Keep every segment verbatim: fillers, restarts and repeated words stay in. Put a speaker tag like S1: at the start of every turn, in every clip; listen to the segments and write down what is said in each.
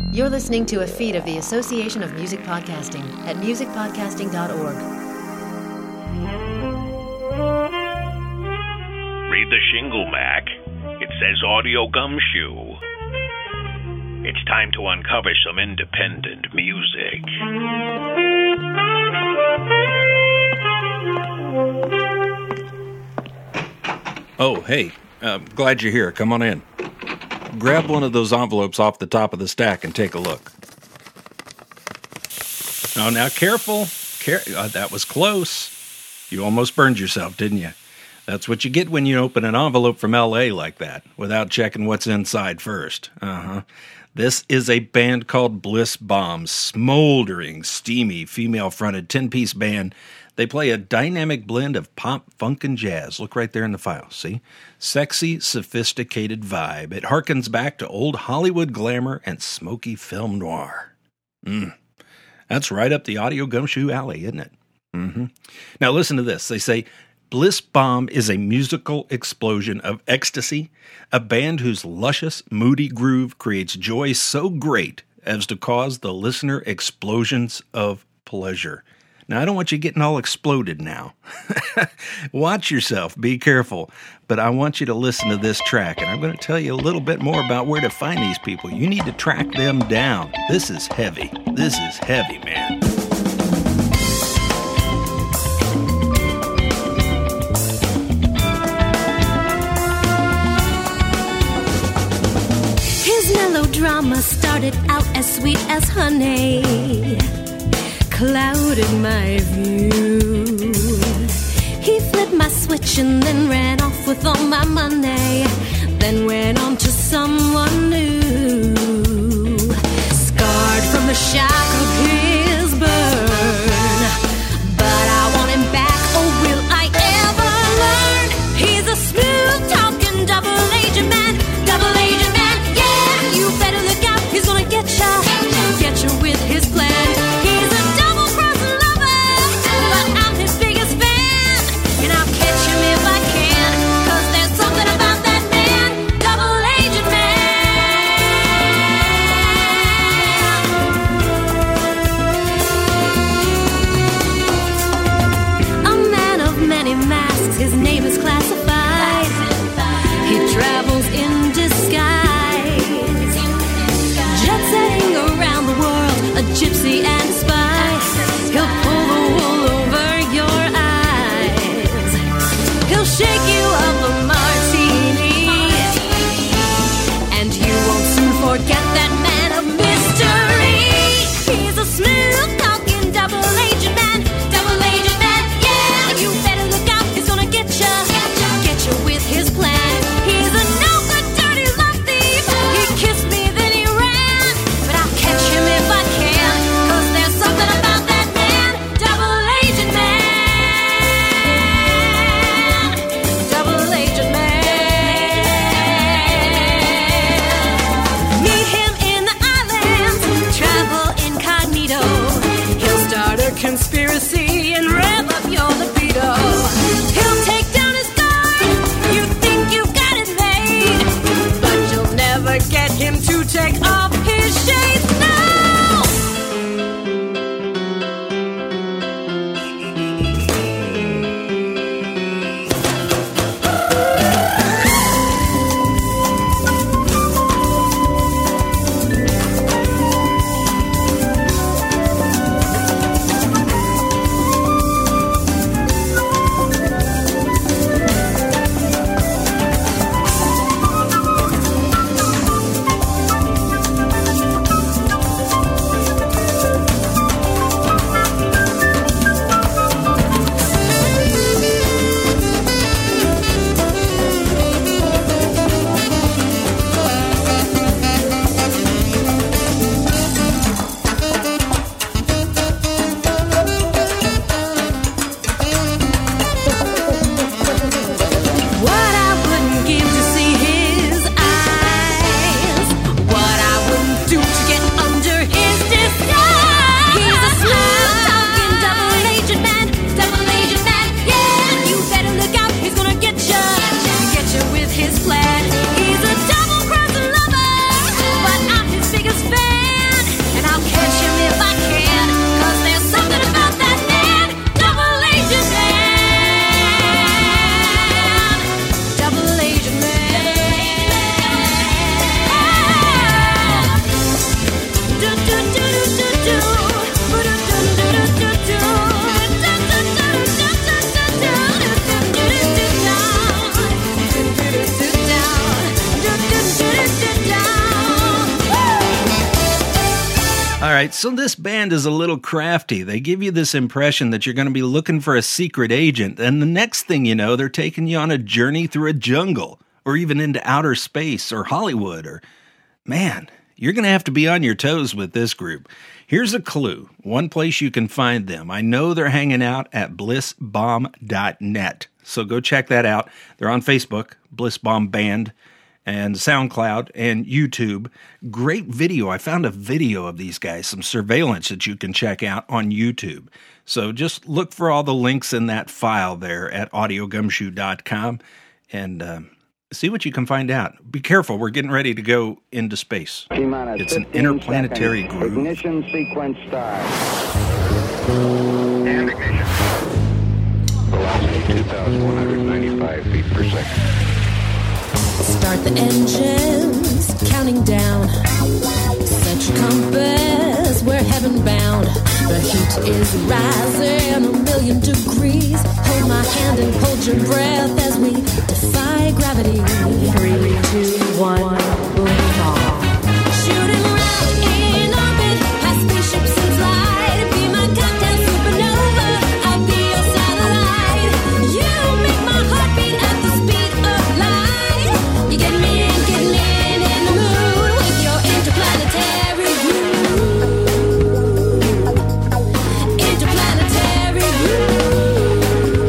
S1: You're listening to a feed of the Association of Music Podcasting at music podcasting dot org.
S2: Read the shingle, Mac. It says Audio Gumshoe. It's time to uncover some independent music.
S3: Oh, hey, uh, glad you're here. Come on in. Grab one of those envelopes off the top of the stack and take a look. Oh, now careful. Care- uh, that was close. You almost burned yourself, didn't you? That's what you get when you open an envelope from L A like that, without checking what's inside first. Uh-huh. This is a band called Bliss Bomb, smoldering, steamy, female-fronted ten-piece band. They play a dynamic blend of pop, funk, and jazz. Look right there in the file, see? Sexy, sophisticated vibe. It harkens back to old Hollywood glamour and smoky film noir. Mm. That's right up the Audio Gumshoe alley, isn't it? Mm-hmm. Now listen to this. They say, Bliss Bomb is a musical explosion of ecstasy, a band whose luscious, moody groove creates joy so great as to cause the listener explosions of pleasure. Now, I don't want you getting all exploded now. Watch yourself. Be careful. But I want you to listen to this track, and I'm going to tell you a little bit more about where to find these people. You need to track them down. This is heavy. This is heavy, man.
S4: His melodrama started out as sweet as honey, clouded my view. He flipped my switch and then ran off with all my money, then went on to someone new. Scarred from the shock of his burn, but I want him back, oh will I ever learn? He's a smooth talking double agent man, double agent man, yeah. You better look out, he's gonna get ya, get you with his plan. He's a his name is classified. He travels in disguise, jet setting around the world, a gypsy and a spy. He'll pull the wool over your eyes. He'll shake you of a martini, and you won't soon forget that man of mystery. He's a smooth talking double agent man, double agent man, yeah. You better look out. Get ya, get you with his plan. He's a no good, dirty love thief. He kissed me, then he ran. But I'll catch him if I can, 'cause there's something about that man. Double agent man, double agent man. Meet him in the islands, travel incognito. He'll start a conspiracy and rev up your libido. He'll take down his guard, you think you've got it made, but you'll never get him to take off his shades, no!
S3: right, so this band is a little crafty. They give you this impression that you're going to be looking for a secret agent, and the next thing you know, they're taking you on a journey through a jungle, or even into outer space, or Hollywood, or... Man, you're going to have to be on your toes with this group. Here's a clue. One place you can find them. I know they're hanging out at bliss bomb dot net, so go check that out. They're on Facebook, Bliss Bomb Band, and SoundCloud, and YouTube. Great video. I found a video of these guys, some surveillance that you can check out on YouTube. So just look for all the links in that file there at audio gumshoe dot com and uh, see what you can find out. Be careful. We're getting ready to go into space. It's an interplanetary groove.
S5: Ignition sequence start.
S2: And ignition. Velocity two thousand one hundred ninety-five feet per second.
S4: Start the engines, counting down. Set your compass, we're heaven bound. The heat is rising a million degrees. Hold my hand and hold your breath as we defy gravity. Three, two, one, boom, off. Shooting round in orbit, past spaceships and slide. Be my goddamn supernova, I'll be your satellite. You make my heart beat at the speed of light. You get me in, get me in, in the mood with your interplanetary groove. Interplanetary groove.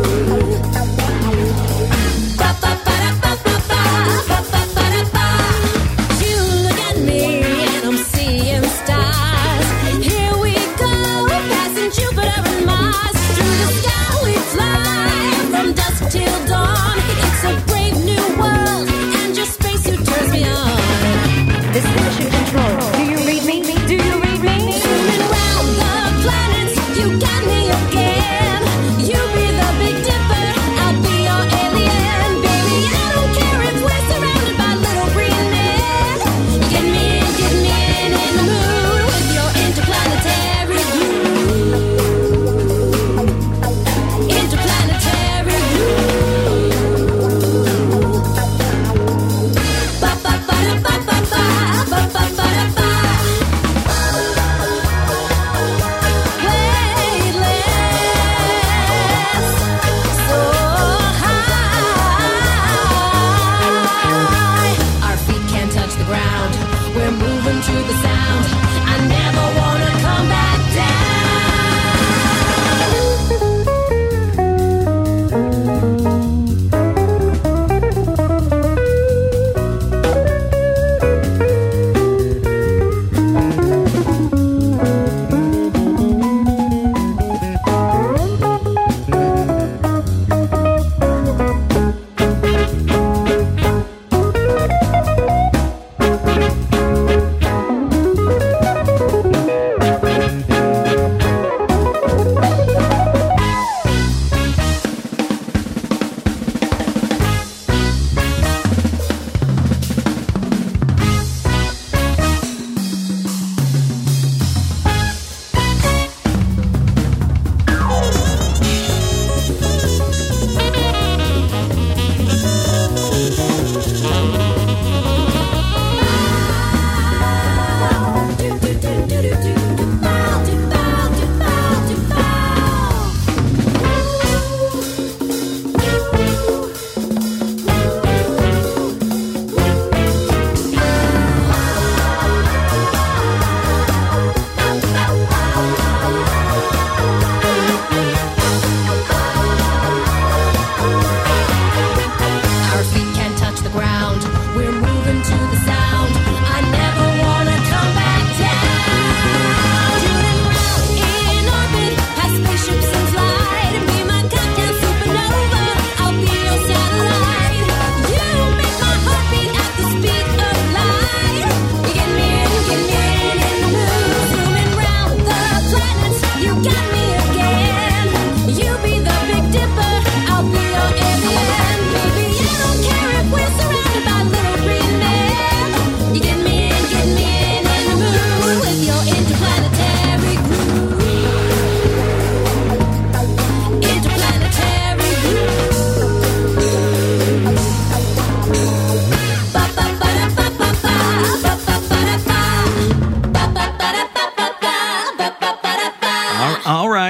S4: Ba ba ba da ba ba ba, ba ba ba da ba. You look at me and I'm seeing stars. Here we go, passing Jupiter and Mars. Through the sky we fly, from dusk till dawn. It's a brave new world, and your spacesuit turns me on.
S6: This is Mission Control. Do you read me? Do you read me?
S4: Zooming round the planets, you got me again. You be the Big Dipper, I'll be your alien. Baby, I don't care if we're surrounded by little green men. Get me in, get me in, in the mood with your interplanetary groove. Interplanetary groove. Ba ba ba da ba ba ba, ba ba ba da ba. Weightless, so high. Our feet can't touch the ground. We're moving to the sound. I never wanna come back down.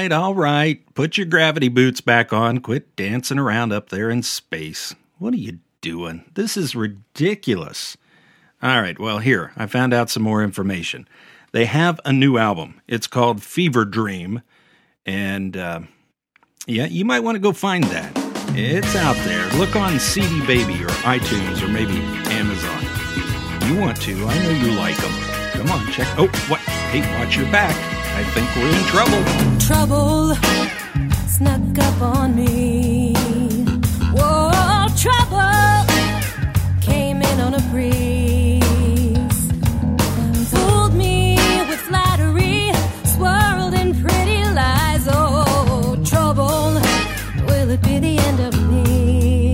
S3: right, all right. Put your gravity boots back on. Quit dancing around up there in space. What are you doing? This is ridiculous. All right, well, here, I found out some more information. They have a new album. It's called Fever Dream. And, uh, yeah, you might want to go find that. It's out there. Look on C D Baby or iTunes or maybe Amazon. You want to. I know you like them. Come on, check. Oh, what? Hey, watch your back. I think we're in trouble.
S4: Trouble snuck up on me. Whoa, trouble came in on a breeze. Fooled me with flattery, swirled in pretty lies. Oh, trouble, will it be the end of me?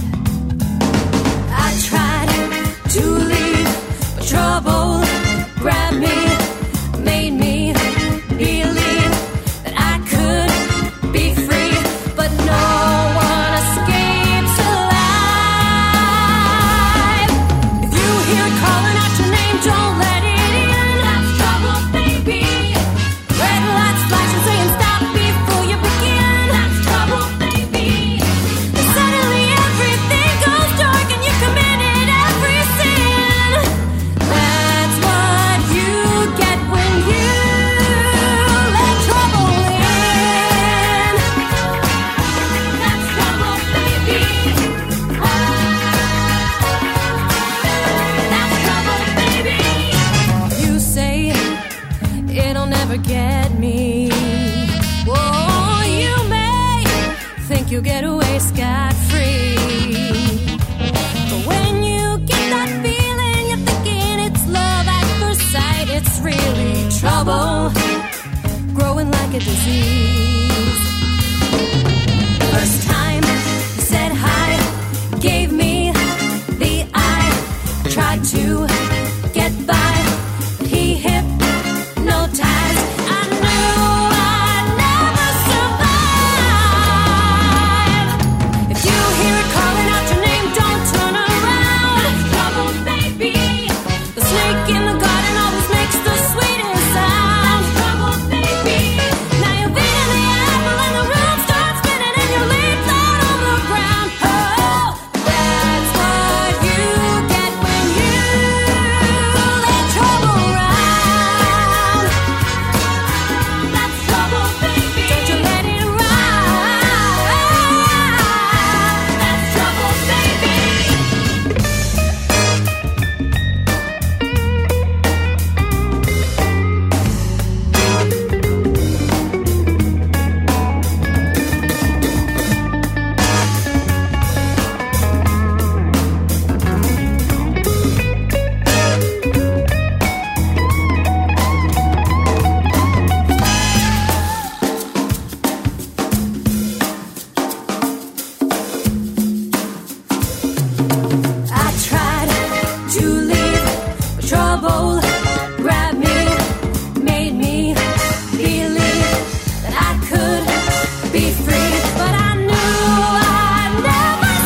S4: I tried to leave, but trouble grabbed me, made me believe that I could be free, but no one escapes alive. If you hear it calling out your name, don't let it in. That's trouble, baby. Red lights flashing, saying stop before you begin. That's trouble, baby. And suddenly everything goes dark and you committed every sin. That's what you get when you let trouble in. That's trouble, baby. That's trouble, baby. You say it'll never get me. Whoa, you may think you'll get away scot-free. But when you get that feeling, you're thinking it's love at first sight. It's really trouble growing like a disease. First time you said hi, gave me the eye. Tried to get by, but he hypnotized. I knew I'd never survive. If you hear it calling out your name, don't turn around. That's trouble, baby. The snake in the garden always makes the sweetest sound. That's trouble, baby. Now you've eaten the apple and the room starts spinning and your leaves out on the ground. Oh, that's what you get when you let trouble round. That's trouble, baby. Don't you let it ride. That's trouble, baby. I tried to leave, but trouble grabbed me, made me believe that I could be free, but I knew I'd never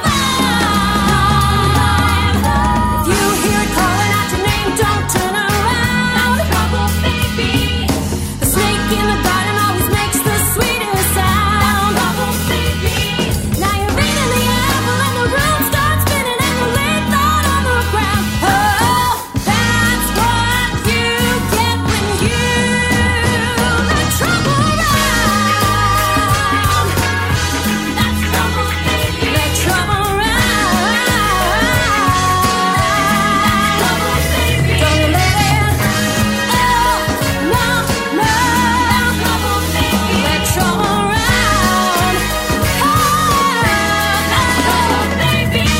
S4: survive. If you hear it calling out your name, don't turn around. That's trouble, baby. The snake in the garden always makes the sweetest sound. That's trouble, baby. Now you're eating the apple and the room starts spinning and your legs out on the ground. Oh, that's what you get when you let trouble round. That's trouble, baby. Let trouble round. That's trouble, baby. Don't let it. Oh, no, no. That's trouble, baby. Let trouble round. Oh, that's trouble, baby.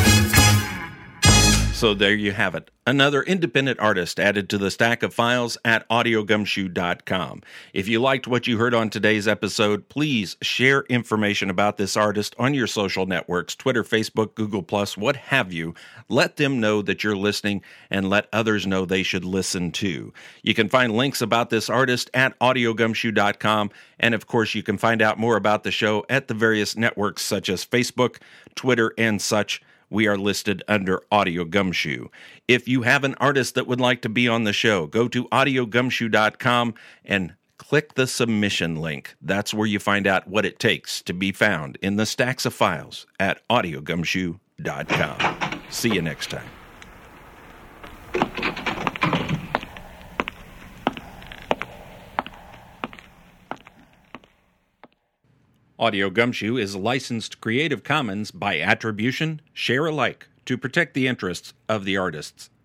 S3: So there you have it. Another independent artist added to the stack of files at audio gumshoe dot com. If you liked what you heard on today's episode, please share information about this artist on your social networks, Twitter, Facebook, Google plus, what have you. Let them know that you're listening and let others know they should listen too. You can find links about this artist at audio gumshoe dot com. And of course, you can find out more about the show at the various networks such as Facebook, Twitter, and such. We are listed under Audio Gumshoe. If you have an artist that would like to be on the show, go to audio gumshoe dot com and
S7: click the submission link. That's where you find out what it takes to be found in the stacks of files at audio gumshoe dot com. See you next time. Audio Gumshoe is licensed Creative Commons by attribution, share alike, to protect the interests of the artists.